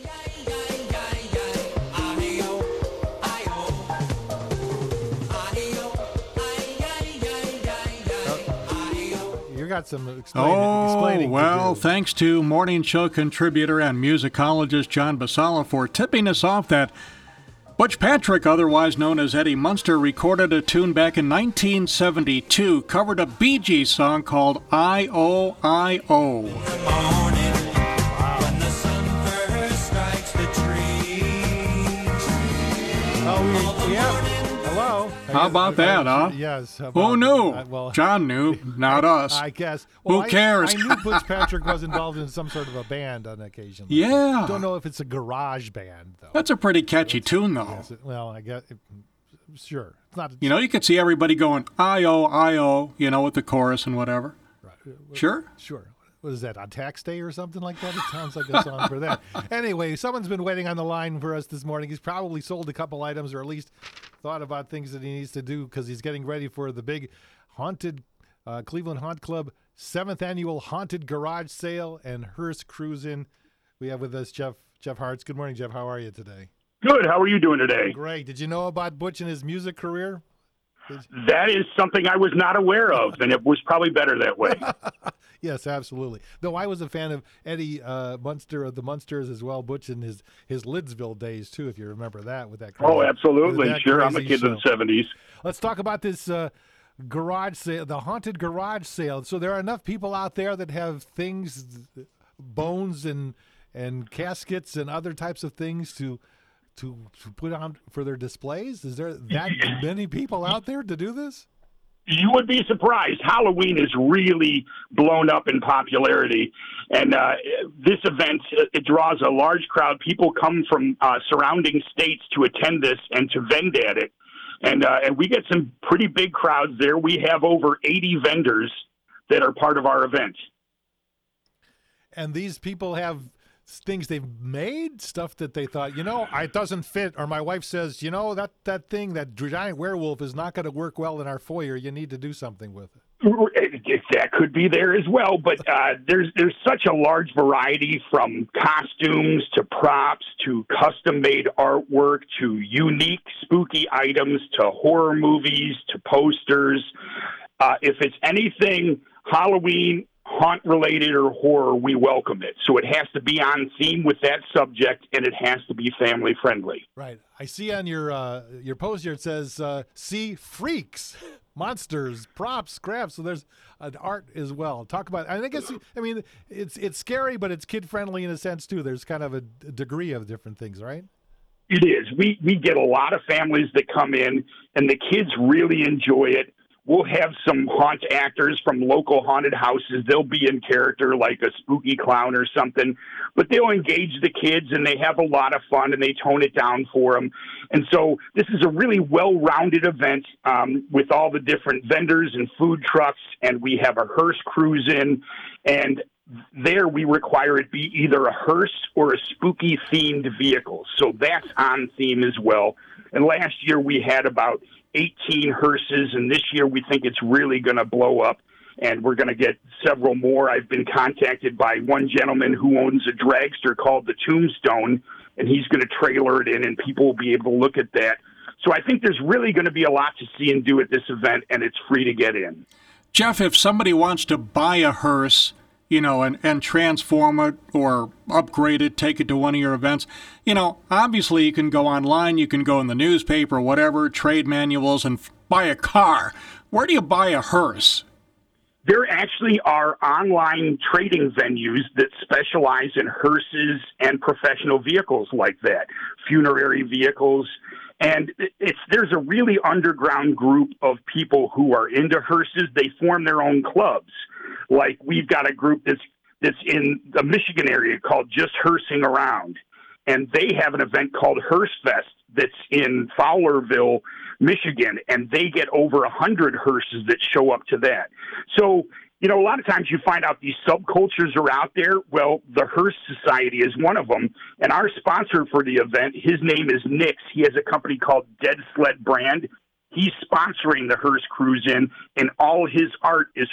You got some explaining well, to do. Thanks to morning show contributor and musicologist John Basala for tipping us off that Butch Patrick, otherwise known as Eddie Munster, recorded a tune back in 1972, covered a Bee Gees song called I-O-I-O. Hello. How about that, huh? Yes. Who knew? John knew, not us. I guess. Well, who cares? I knew Butch Patrick was involved in some sort of a band on occasion. Yeah. Don't know if it's a garage band, though. That's a pretty catchy tune, though. Yes, I guess. Sure. It's not. You could see everybody going, I-O, I-O, with the chorus and whatever. Right. Sure? Sure. What is that, on tax day or something like that? It sounds like a song for that. Anyway, someone's been waiting on the line for us this morning. He's probably sold a couple items or at least thought about things that he needs to do because he's getting ready for the big haunted Cleveland Haunt Club 7th Annual Haunted Garage Sale and Hearse Cruise-In. We have with us Jeff Hartz. Good morning, Jeff. How are you today? Good. How are you doing today? Great. Did you know about Butch and his music career? That is something I was not aware of, and it was probably better that way. Yes, absolutely. Though I was a fan of Eddie Munster of the Munsters as well, Butch in his Lidsville days, too, if you remember that. With that. Oh, absolutely. Sure, I'm a kid of the 70s. Let's talk about this garage sale, the haunted garage sale. So there are enough people out there that have things, bones and caskets and other types of things to put on for their displays? Is there that many people out there to do this? You would be surprised. Halloween is really blown up in popularity, and this event, it draws a large crowd. People come from surrounding states to attend this and to vend at it, and we get some pretty big crowds there. We have over 80 vendors that are part of our event. And these people have things they've made, stuff that they thought, it doesn't fit, or my wife says, that thing, that giant werewolf is not going to work well in our foyer. You need to do something with it. That could be there as well, but there's such a large variety, from costumes to props to custom-made artwork to unique spooky items to horror movies to posters. If it's anything Halloween, haunt-related, or horror, we welcome it. So it has to be on theme with that subject, and it has to be family-friendly. Right. I see on your post here, it says, see freaks, monsters, props, scraps. So there's an art as well. Talk about, I guess, it's scary, but it's kid-friendly in a sense, too. There's kind of a degree of different things, right? It is. We get a lot of families that come in, and the kids really enjoy it. We'll have some haunt actors from local haunted houses. They'll be in character like a spooky clown or something, but they'll engage the kids, and they have a lot of fun, and they tone it down for them. And so this is a really well-rounded event with all the different vendors and food trucks, and we have a hearse cruise-in, and there we require it be either a hearse or a spooky-themed vehicle. So that's on theme as well. And last year we had about 18 hearses, and this year we think it's really going to blow up, and we're going to get several more. I've been contacted by one gentleman who owns a dragster called the Tombstone, and he's going to trailer it in, and people will be able to look at that. So I think there's really going to be a lot to see and do at this event, and it's free to get in. Jeff, if somebody wants to buy a hearse, and transform it or upgrade it, take it to one of your events, obviously you can go online, you can go in the newspaper, whatever, trade manuals, and buy a car. Where do you buy a hearse? There actually are online trading venues that specialize in hearses and professional vehicles like that, funerary vehicles. And there's a really underground group of people who are into hearses. They form their own clubs. Like, we've got a group that's in the Michigan area called Just Hearsing Around. And they have an event called Hearse Fest that's in Fowlerville, Michigan. And they get over 100 hearses that show up to that. So, a lot of times you find out these subcultures are out there. Well, the Hearse Society is one of them. And our sponsor for the event, his name is Nix. He has a company called Dead Sled Brand. He's sponsoring the Hearse Cruise-In, and all his art is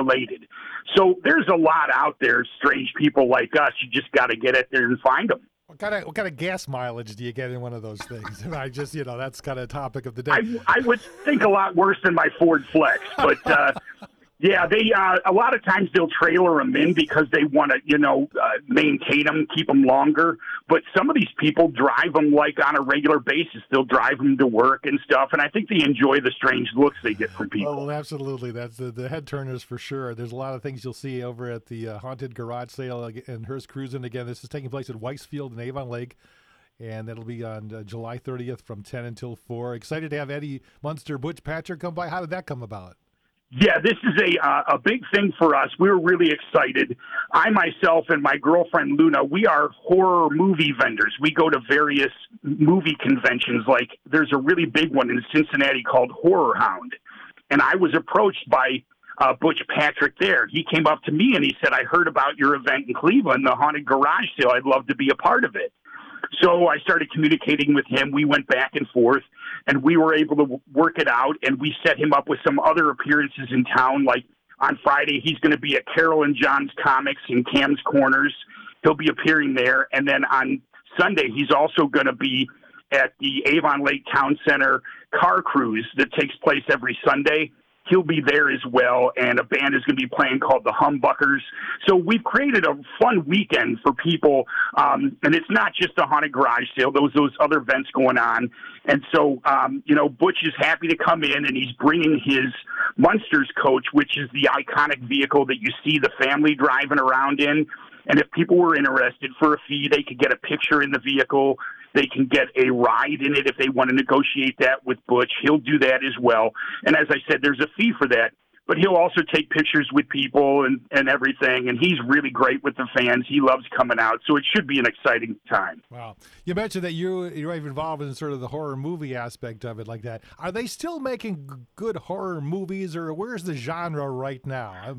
hearse-related. So there's a lot out there, strange people like us. You just got to get out there and find them. What kind of gas mileage do you get in one of those things? I just, that's kind of a topic of the day. I would think a lot worse than my Ford Flex, but yeah, they a lot of times they'll trailer them in because they want to, maintain them, keep them longer. But some of these people drive them like on a regular basis. They'll drive them to work and stuff, and I think they enjoy the strange looks they get from people. Oh, absolutely. That's the head turners for sure. There's a lot of things you'll see over at the Haunted Garage Sale in Hearst Cruising. Again, this is taking place at Weisfield and Avon Lake. And that'll be on July 30th from 10 until 4. Excited to have Eddie Munster, Butch Patrick come by. How did that come about? Yeah, this is a big thing for us. We're really excited. I myself and my girlfriend Luna, we are horror movie vendors. We go to various movie conventions. Like there's a really big one in Cincinnati called Horror Hound. And I was approached by Butch Patrick there. He came up to me and he said, I heard about your event in Cleveland, the Haunted Garage Sale. I'd love to be a part of it. So I started communicating with him. We went back and forth, and we were able to work it out, and we set him up with some other appearances in town. Like on Friday, he's going to be at Carol and John's Comics in Cam's Corners. He'll be appearing there. And then on Sunday, he's also going to be at the Avon Lake Town Center car cruise that takes place every Sunday. He'll be there as well, and a band is going to be playing called the Humbuckers. So we've created a fun weekend for people, and it's not just a Haunted Garage Sale. Those other events going on. And so, Butch is happy to come in, and he's bringing his Munsters coach, which is the iconic vehicle that you see the family driving around in. And if people were interested, for a fee, they could get a picture in the vehicle. They can get a ride in it if they want to negotiate that with Butch. He'll do that as well. And as I said, there's a fee for that. But he'll also take pictures with people and everything. And he's really great with the fans. He loves coming out. So it should be an exciting time. Wow. You mentioned that you're involved in sort of the horror movie aspect of it like that. Are they still making good horror movies, or where's the genre right now?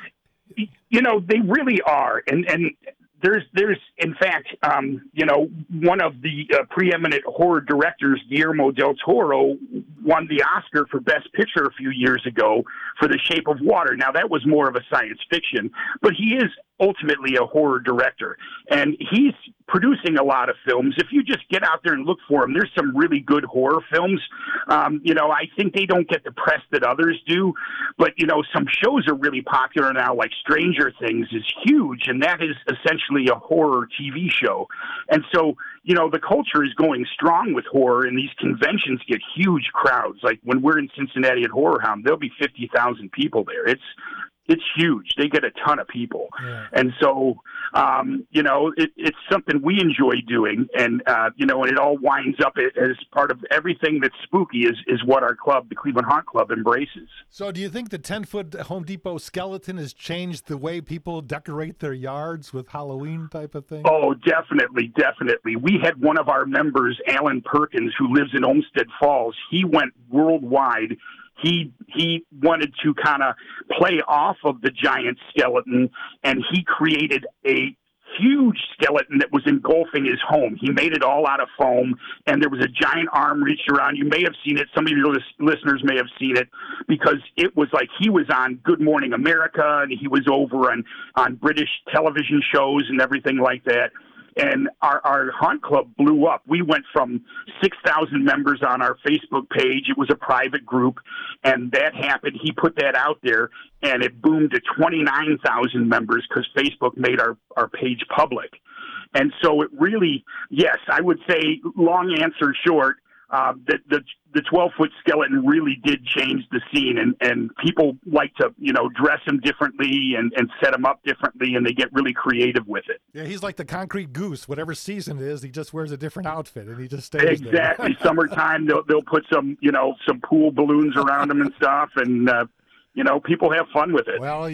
They really are. And there's in fact, one of the preeminent horror directors, Guillermo del Toro, won the Oscar for Best Picture a few years ago for The Shape of Water. Now, that was more of a science fiction, but he is ultimately a horror director, and he's producing a lot of films. If you just get out there and look for them, there's some really good horror films. I think they don't get the press that others do, but, some shows are really popular now, like Stranger Things is huge, and that is essentially a horror TV show. And so, the culture is going strong with horror, and these conventions get huge crowds. Like when we're in Cincinnati at Horror Hound, there'll be 50,000 people there. It's huge. They get a ton of people. Yeah. And so, it's something we enjoy doing. And it all winds up as part of everything that's spooky is what our club, the Cleveland Haunt Club, embraces. So do you think the 10-foot Home Depot skeleton has changed the way people decorate their yards with Halloween type of thing? Oh, definitely. We had one of our members, Alan Perkins, who lives in Olmsted Falls. He went worldwide. He wanted to kind of play off of the giant skeleton, and he created a huge skeleton that was engulfing his home. He made it all out of foam, and there was a giant arm reached around. You may have seen it. Some of your listeners may have seen it, because it was like he was on Good Morning America, and he was over on British television shows and everything like that. And our Haunt Club blew up. We went from 6,000 members on our Facebook page. It was a private group, and that happened. He put that out there, and it boomed to 29,000 members because Facebook made our page public. And so it really, yes, I would say, long answer short, that the 12-foot skeleton really did change the scene, and people like to, dress him differently and set him up differently, and they get really creative with it. Yeah, he's like the concrete goose. Whatever season it is, he just wears a different outfit, and he just stays there. Exactly. Summertime, they'll put some pool balloons around him and stuff, and people have fun with it. Well,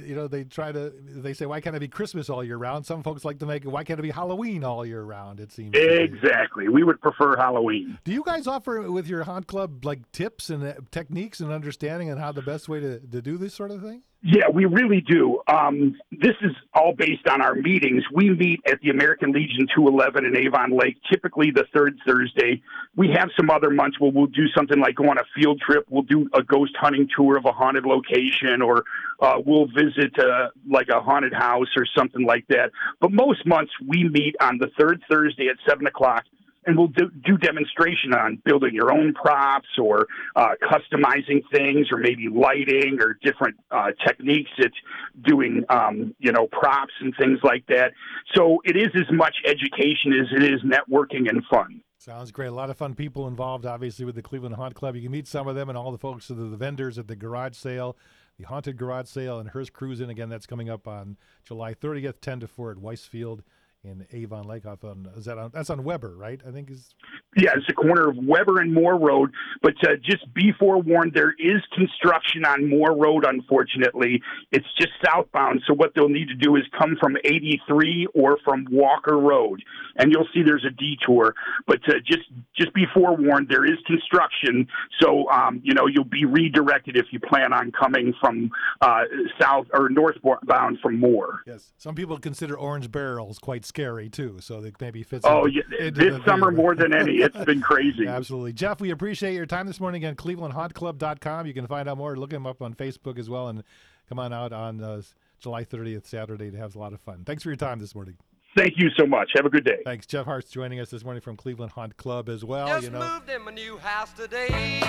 they say, why can't it be Christmas all year round? Some folks like to make it, why can't it be Halloween all year round, it seems. Exactly. We would prefer Halloween. Do you guys offer with your Haunt Club like tips and techniques and understanding on how the best way to do this sort of thing? Yeah, we really do. This is all based on our meetings. We meet at the American Legion 211 in Avon Lake, typically the third Thursday. We have some other months where we'll do something like go on a field trip. We'll do a ghost hunting tour of a haunted location, or we'll visit like a haunted house or something like that. But most months we meet on the third Thursday at 7 o'clock. And we'll do demonstration on building your own props or customizing things, or maybe lighting or different techniques at doing, props and things like that. So it is as much education as it is networking and fun. Sounds great. A lot of fun people involved, obviously, with the Cleveland Haunt Club. You can meet some of them and all the folks, the vendors at the garage sale, the Haunted Garage Sale, and Hearst Cruising. Again, that's coming up on July 30th, 10 to 4 at Weisfield in Avon Lake. That's on Weber, right? I think is. Yeah, it's the corner of Weber and Moore Road. But just be forewarned, there is construction on Moore Road, unfortunately. It's just southbound. So what they'll need to do is come from 83 or from Walker Road. And you'll see there's a detour. But just be forewarned, there is construction. So, you'll be redirected if you plan on coming from south or northbound from Moore. Yes. Some people consider orange barrels quite scary, too. So they maybe fits this summer more than any. It's been crazy. Absolutely. Jeff, we appreciate your time this morning. Again, ClevelandHauntClub.com. You can find out more. Look him up on Facebook as well. And come on out on July 30th, Saturday, to have a lot of fun. Thanks for your time this morning. Thank you so much. Have a good day. Thanks. Jeff Hart's joining us this morning from Cleveland Haunt Club as well. Just moved in my new house today.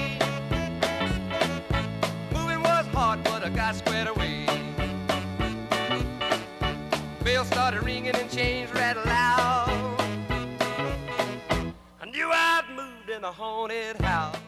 Moving was hard, but I got squared away. Bell started ringing and chains rattled loud. I knew I'd moved in a haunted house.